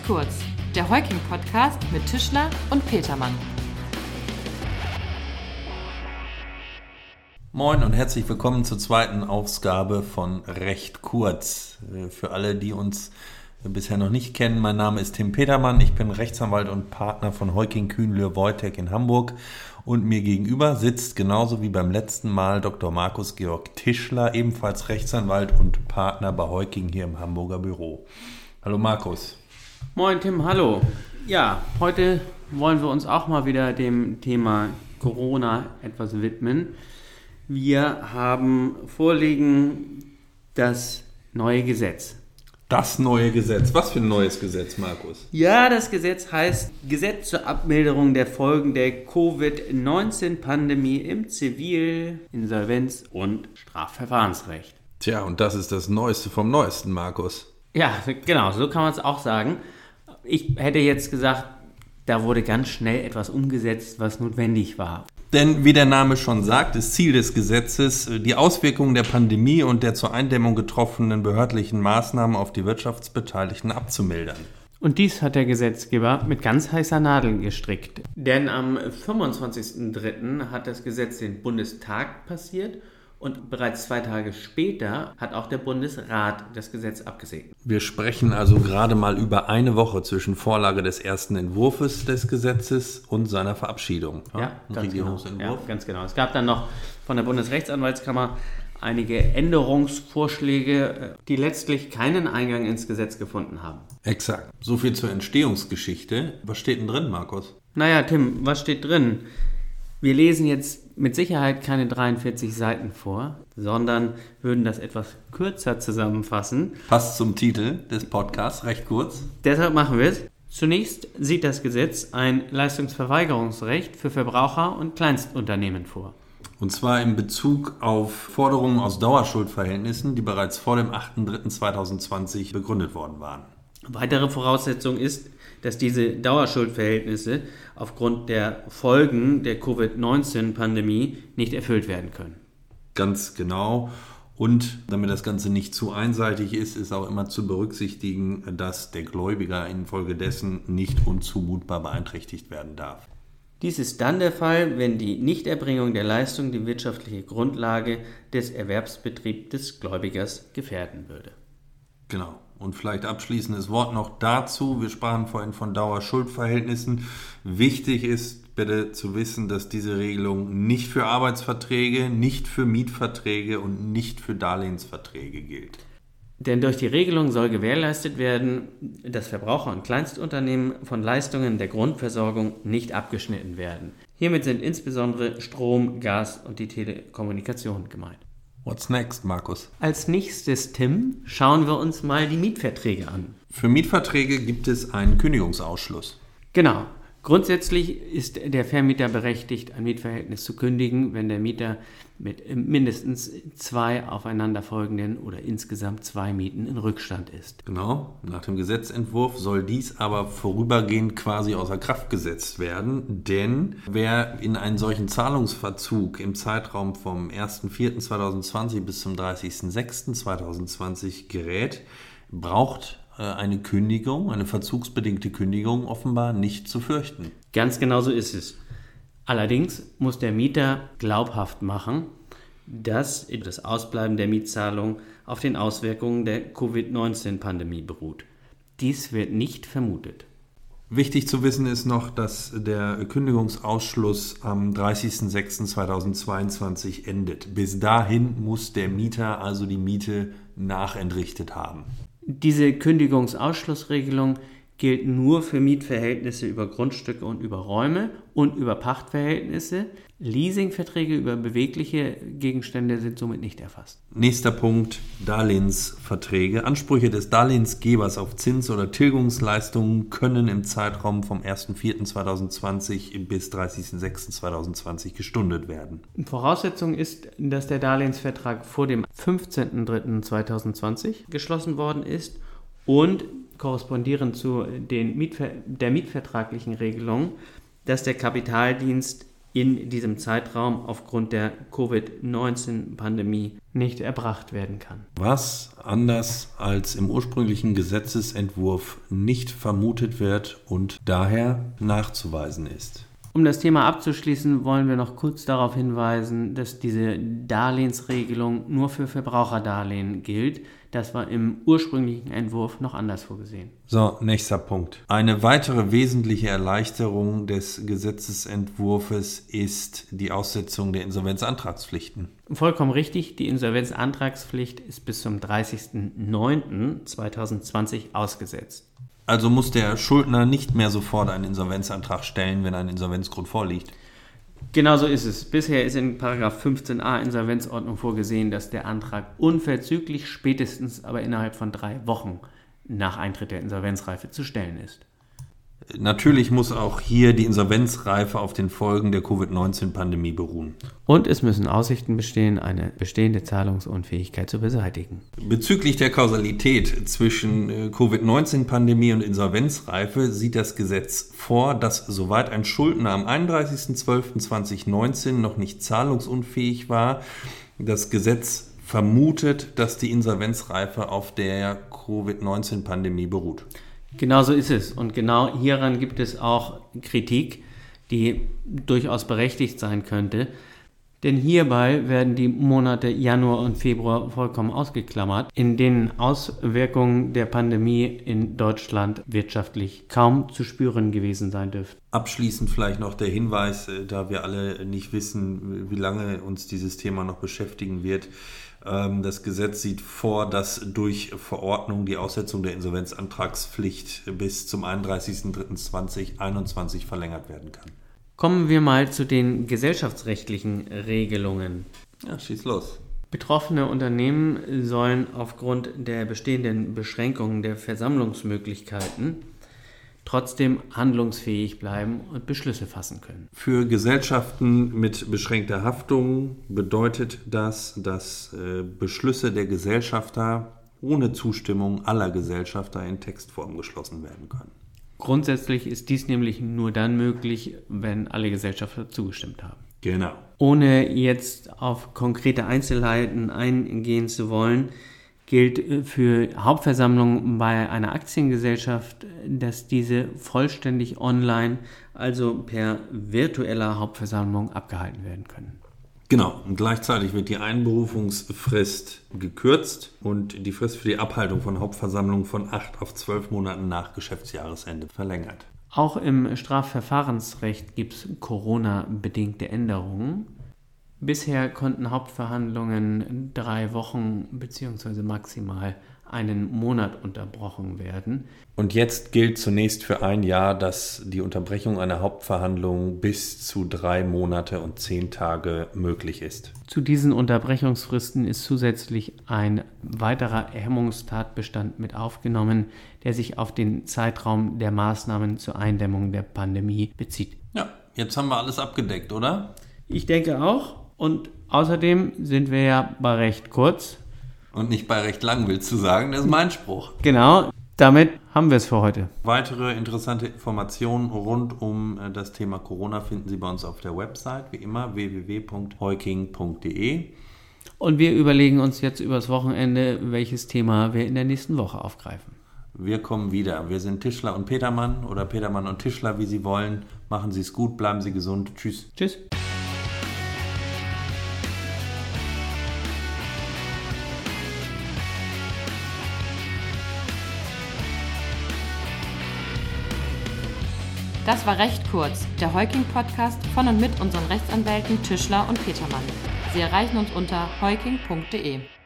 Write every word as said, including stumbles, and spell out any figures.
kurz, der Heuking-Podcast mit Tischler und Petermann. Moin und herzlich willkommen zur zweiten Ausgabe von Recht kurz. Für alle, die uns bisher noch nicht kennen, mein Name ist Tim Petermann, ich bin Rechtsanwalt und Partner von Heuking Kühnle Wojtek in Hamburg und mir gegenüber sitzt genauso wie beim letzten Mal Doktor Markus Georg Tischler, ebenfalls Rechtsanwalt und Partner bei Heuking hier im Hamburger Büro. Hallo Markus. Moin Tim, hallo. Ja, heute wollen wir uns auch mal wieder dem Thema Corona etwas widmen. Wir haben vorliegen das neue Gesetz. Das neue Gesetz. Was für ein neues Gesetz, Markus? Ja, das Gesetz heißt Gesetz zur Abmilderung der Folgen der Covid neunzehn Pandemie im Zivil-, Insolvenz- und Strafverfahrensrecht. Tja, und das ist das Neueste vom Neuesten, Markus. Ja, genau, so kann man es auch sagen. Ich hätte jetzt gesagt, da wurde ganz schnell etwas umgesetzt, was notwendig war. Denn wie der Name schon sagt, ist Ziel des Gesetzes, die Auswirkungen der Pandemie und der zur Eindämmung getroffenen behördlichen Maßnahmen auf die Wirtschaftsbeteiligten abzumildern. Und dies hat der Gesetzgeber mit ganz heißer Nadel gestrickt. Denn am fünfundzwanzigsten dritten hat das Gesetz den Bundestag passiert und bereits zwei Tage später hat auch der Bundesrat das Gesetz abgesegnet. Wir sprechen also gerade mal über eine Woche zwischen Vorlage des ersten Entwurfs des Gesetzes und seiner Verabschiedung. Ja, ja ganz, Regierungsentwurf. genau. ja ganz genau. Es gab dann noch von der Bundesrechtsanwaltskammer einige Änderungsvorschläge, die letztlich keinen Eingang ins Gesetz gefunden haben. Exakt. So viel zur Entstehungsgeschichte. Was steht denn drin, Markus? Naja, Tim, was steht drin? Wir lesen jetzt mit Sicherheit keine dreiundvierzig Seiten vor, sondern würden das etwas kürzer zusammenfassen. Passt zum Titel des Podcasts, recht kurz. Deshalb machen wir es. Zunächst sieht das Gesetz ein Leistungsverweigerungsrecht für Verbraucher und Kleinstunternehmen vor. Und zwar in Bezug auf Forderungen aus Dauerschuldverhältnissen, die bereits vor dem achten dritten zweitausendzwanzig begründet worden waren. Weitere Voraussetzung ist, dass diese Dauerschuldverhältnisse aufgrund der Folgen der Covid neunzehn Pandemie nicht erfüllt werden können. Ganz genau. Und damit das Ganze nicht zu einseitig ist, ist auch immer zu berücksichtigen, dass der Gläubiger infolgedessen nicht unzumutbar beeinträchtigt werden darf. Dies ist dann der Fall, wenn die Nichterbringung der Leistung die wirtschaftliche Grundlage des Erwerbsbetriebs des Gläubigers gefährden würde. Genau. Und vielleicht abschließendes Wort noch dazu. Wir sprachen vorhin von Dauerschuldverhältnissen. Wichtig ist bitte zu wissen, dass diese Regelung nicht für Arbeitsverträge, nicht für Mietverträge und nicht für Darlehensverträge gilt. Denn durch die Regelung soll gewährleistet werden, dass Verbraucher und Kleinstunternehmen von Leistungen der Grundversorgung nicht abgeschnitten werden. Hiermit sind insbesondere Strom, Gas und die Telekommunikation gemeint. What's next, Markus? Als nächstes, Tim, schauen wir uns mal die Mietverträge an. Für Mietverträge gibt es einen Kündigungsausschluss. Genau. Grundsätzlich ist der Vermieter berechtigt, ein Mietverhältnis zu kündigen, wenn der Mieter mit mindestens zwei aufeinanderfolgenden oder insgesamt zwei Mieten in Rückstand ist. Genau. Nach dem Gesetzentwurf soll dies aber vorübergehend quasi außer Kraft gesetzt werden, denn wer in einen solchen Zahlungsverzug im Zeitraum vom ersten vierten zweitausendzwanzig bis zum dreißigsten sechsten zweitausendzwanzig gerät, braucht eine Kündigung, eine verzugsbedingte Kündigung offenbar nicht zu fürchten. Ganz genau so ist es. Allerdings muss der Mieter glaubhaft machen, dass das Ausbleiben der Mietzahlung auf den Auswirkungen der Covid neunzehn Pandemie beruht. Dies wird nicht vermutet. Wichtig zu wissen ist noch, dass der Kündigungsausschluss am dreißigsten sechsten zweitausendzweiundzwanzig endet. Bis dahin muss der Mieter also die Miete nachentrichtet haben. Diese Kündigungsausschlussregelung gilt nur für Mietverhältnisse über Grundstücke und über Räume und über Pachtverhältnisse. Leasingverträge über bewegliche Gegenstände sind somit nicht erfasst. Nächster Punkt, Darlehensverträge. Ansprüche des Darlehensgebers auf Zins- oder Tilgungsleistungen können im Zeitraum vom ersten vierten zweitausendzwanzig bis dreißigsten sechsten zweitausendzwanzig gestundet werden. Voraussetzung ist, dass der Darlehensvertrag vor dem fünfzehnten dritten zweitausendzwanzig geschlossen worden ist und korrespondierend zu den Mietver- der mietvertraglichen Regelung, dass der Kapitaldienst in diesem Zeitraum aufgrund der Covid neunzehn Pandemie nicht erbracht werden kann. Was anders als im ursprünglichen Gesetzesentwurf nicht vermutet wird und daher nachzuweisen ist. Um das Thema abzuschließen, wollen wir noch kurz darauf hinweisen, dass diese Darlehensregelung nur für Verbraucherdarlehen gilt. Das war im ursprünglichen Entwurf noch anders vorgesehen. So, nächster Punkt. Eine weitere wesentliche Erleichterung des Gesetzesentwurfs ist die Aussetzung der Insolvenzantragspflichten. Vollkommen richtig, die Insolvenzantragspflicht ist bis zum dreißigsten neunten zweitausendzwanzig ausgesetzt. Also muss der Schuldner nicht mehr sofort einen Insolvenzantrag stellen, wenn ein Insolvenzgrund vorliegt. Genau so ist es. Bisher ist in Paragraph fünfzehn a Insolvenzordnung vorgesehen, dass der Antrag unverzüglich, spätestens aber innerhalb von drei Wochen nach Eintritt der Insolvenzreife zu stellen ist. Natürlich muss auch hier die Insolvenzreife auf den Folgen der Covid neunzehn Pandemie beruhen. Und es müssen Aussichten bestehen, eine bestehende Zahlungsunfähigkeit zu beseitigen. Bezüglich der Kausalität zwischen Covid neunzehn Pandemie und Insolvenzreife sieht das Gesetz vor, dass soweit ein Schuldner am einunddreißigsten zwölften zweitausendneunzehn noch nicht zahlungsunfähig war, das Gesetz vermutet, dass die Insolvenzreife auf der Covid neunzehn Pandemie beruht. Genau so ist es. Und genau hieran gibt es auch Kritik, die durchaus berechtigt sein könnte. Denn hierbei werden die Monate Januar und Februar vollkommen ausgeklammert, in denen Auswirkungen der Pandemie in Deutschland wirtschaftlich kaum zu spüren gewesen sein dürften. Abschließend vielleicht noch der Hinweis, da wir alle nicht wissen, wie lange uns dieses Thema noch beschäftigen wird. Das Gesetz sieht vor, dass durch Verordnung die Aussetzung der Insolvenzantragspflicht bis zum einunddreißigsten dritten zweitausendeinundzwanzig verlängert werden kann. Kommen wir mal zu den gesellschaftsrechtlichen Regelungen. Ja, schieß los. Betroffene Unternehmen sollen aufgrund der bestehenden Beschränkungen der Versammlungsmöglichkeiten trotzdem handlungsfähig bleiben und Beschlüsse fassen können. Für Gesellschaften mit beschränkter Haftung bedeutet das, dass äh, Beschlüsse der Gesellschafter ohne Zustimmung aller Gesellschafter in Textform geschlossen werden können. Grundsätzlich ist dies nämlich nur dann möglich, wenn alle Gesellschafter zugestimmt haben. Genau. Ohne jetzt auf konkrete Einzelheiten eingehen zu wollen, gilt für Hauptversammlungen bei einer Aktiengesellschaft, dass diese vollständig online, also per virtueller Hauptversammlung abgehalten werden können. Genau, und gleichzeitig wird die Einberufungsfrist gekürzt und die Frist für die Abhaltung von Hauptversammlungen von acht auf zwölf Monaten nach Geschäftsjahresende verlängert. Auch im Strafverfahrensrecht gibt es Corona-bedingte Änderungen. Bisher konnten Hauptverhandlungen drei Wochen bzw. maximal einen Monat unterbrochen werden. Und jetzt gilt zunächst für ein Jahr, dass die Unterbrechung einer Hauptverhandlung bis zu drei Monate und zehn Tage möglich ist. Zu diesen Unterbrechungsfristen ist zusätzlich ein weiterer Hemmungstatbestand mit aufgenommen, der sich auf den Zeitraum der Maßnahmen zur Eindämmung der Pandemie bezieht. Ja, jetzt haben wir alles abgedeckt, oder? Ich denke auch. Und außerdem sind wir ja bei recht kurz. Und nicht bei recht lang, willst du sagen? Das ist mein Spruch. Genau, damit haben wir es für heute. Weitere interessante Informationen rund um das Thema Corona finden Sie bei uns auf der Website, wie immer, w w w punkt heuking punkt d e. Und wir überlegen uns jetzt übers Wochenende, welches Thema wir in der nächsten Woche aufgreifen. Wir kommen wieder. Wir sind Tischler und Petermann oder Petermann und Tischler, wie Sie wollen. Machen Sie es gut, bleiben Sie gesund. Tschüss. Tschüss. Das war recht kurz, der Heuking-Podcast von und mit unseren Rechtsanwälten Tischler und Petermann. Sie erreichen uns unter heuking punkt d e.